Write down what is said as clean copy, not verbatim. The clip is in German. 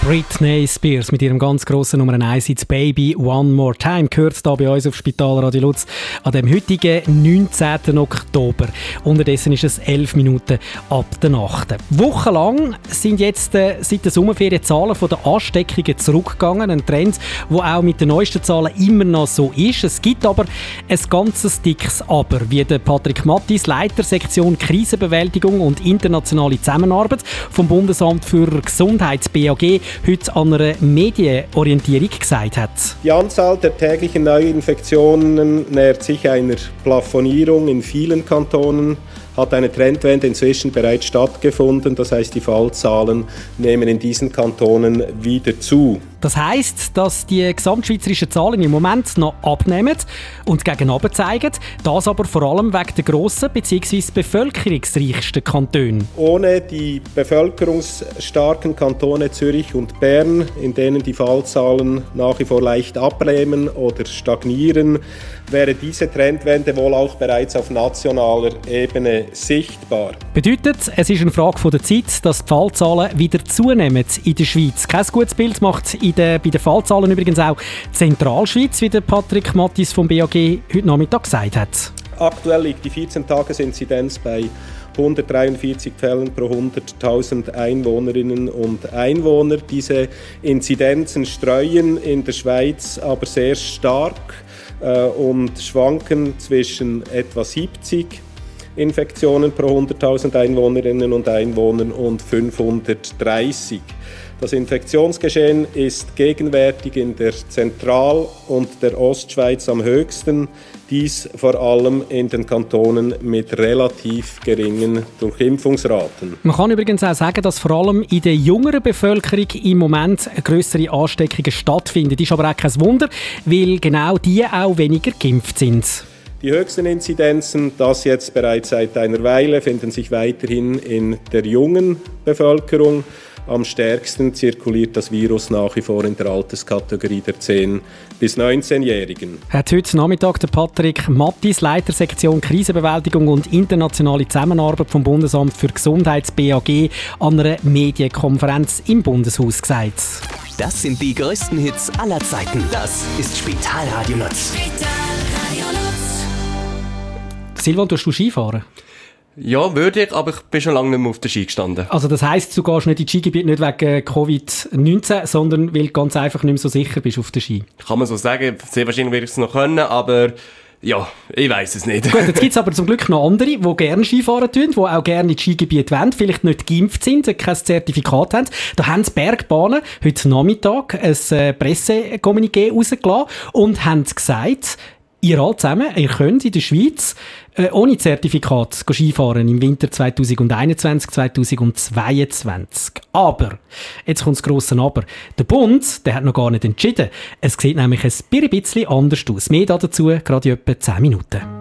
Britney Spears mit ihrem ganz grossen Nummer 1 Hit «Baby One More Time» gehört hier bei uns auf Spitalradio Lutz an dem heutigen 19. Oktober. Unterdessen ist es 11 Minuten ab der Nacht. Wochenlang sind jetzt seit der Sommerferien die Zahlen der Ansteckungen zurückgegangen. Ein Trend, der auch mit den neuesten Zahlen immer noch so ist. Es gibt aber ein ganzes dickes Aber, wie der Patrick Mattis, Leiter Sektion Krisenbewältigung und internationale Zusammenarbeit vom Bundesamt für Gesundheit (BAG) heute an einer Medienorientierung gesagt hat. Die Anzahl der täglichen Neuinfektionen nähert sich einer Plafonierung in vielen Kantonen, hat eine Trendwende inzwischen bereits stattgefunden. Das heißt, die Fallzahlen nehmen in diesen Kantonen wieder zu. Das heisst, dass die gesamtschweizerischen Zahlen im Moment noch abnehmen und gegen oben zeigen. Das aber vor allem wegen der grossen bzw. bevölkerungsreichsten Kantone. Ohne die bevölkerungsstarken Kantone Zürich und Bern, in denen die Fallzahlen nach wie vor leicht abnehmen oder stagnieren, wäre diese Trendwende wohl auch bereits auf nationaler Ebene sichtbar. Bedeutet, es ist eine Frage der Zeit, dass die Fallzahlen wieder zunehmen in der Schweiz. Kein gutes Bild macht bei den Fallzahlen übrigens auch die Zentralschweiz, wie der Patrick Mattis vom BAG heute Nachmittag gesagt hat. Aktuell liegt die 14-Tages-Inzidenz bei 143 Fällen pro 100.000 Einwohnerinnen und Einwohner. Diese Inzidenzen streuen in der Schweiz aber sehr stark und schwanken zwischen etwa 70 Infektionen pro 100.000 Einwohnerinnen und Einwohnern und 530. Das Infektionsgeschehen ist gegenwärtig in der Zentral- und der Ostschweiz am höchsten, dies vor allem in den Kantonen mit relativ geringen Durchimpfungsraten. Man kann übrigens auch sagen, dass vor allem in der jüngeren Bevölkerung im Moment grössere Ansteckungen stattfinden. Das ist aber auch kein Wunder, weil genau die auch weniger geimpft sind. Die höchsten Inzidenzen, das jetzt bereits seit einer Weile, finden sich weiterhin in der jungen Bevölkerung. Am stärksten zirkuliert das Virus nach wie vor in der Alterskategorie der 10- bis 19-Jährigen. Hat heute Nachmittag der Patrick Mattis, Leiter Sektion Krisenbewältigung und internationale Zusammenarbeit vom Bundesamt für Gesundheit (BAG) an einer Medienkonferenz im Bundeshaus gesagt. Das sind die größten Hits aller Zeiten. Das ist Spitalradio Lutz. Silvan, tust du Skifahren? Ja, würde ich, aber ich bin schon lange nicht mehr auf der Ski gestanden. Also das heisst, du gehst nicht ins Skigebiet nicht wegen Covid-19, sondern weil du ganz einfach nicht mehr so sicher bist auf der Ski? Kann man so sagen. Sehr wahrscheinlich werde ich es noch können, aber ja, ich weiss es nicht. Gut, jetzt gibt es aber zum Glück noch andere, die gerne Skifahren tun, die auch gerne ins Skigebiet wollen, vielleicht nicht geimpft sind, kein Zertifikat haben. Da haben die Bergbahnen heute Nachmittag ein Pressekommuniqué rausgelassen und haben gesagt, ihr alle zusammen, ihr könnt in der Schweiz ohne Zertifikat Skifahren im Winter 2021, 2022. Aber, jetzt kommt das grosse Aber, der Bund, der hat noch gar nicht entschieden. Es sieht nämlich ein bisschen anders aus. Mehr dazu, gerade in etwa 10 Minuten.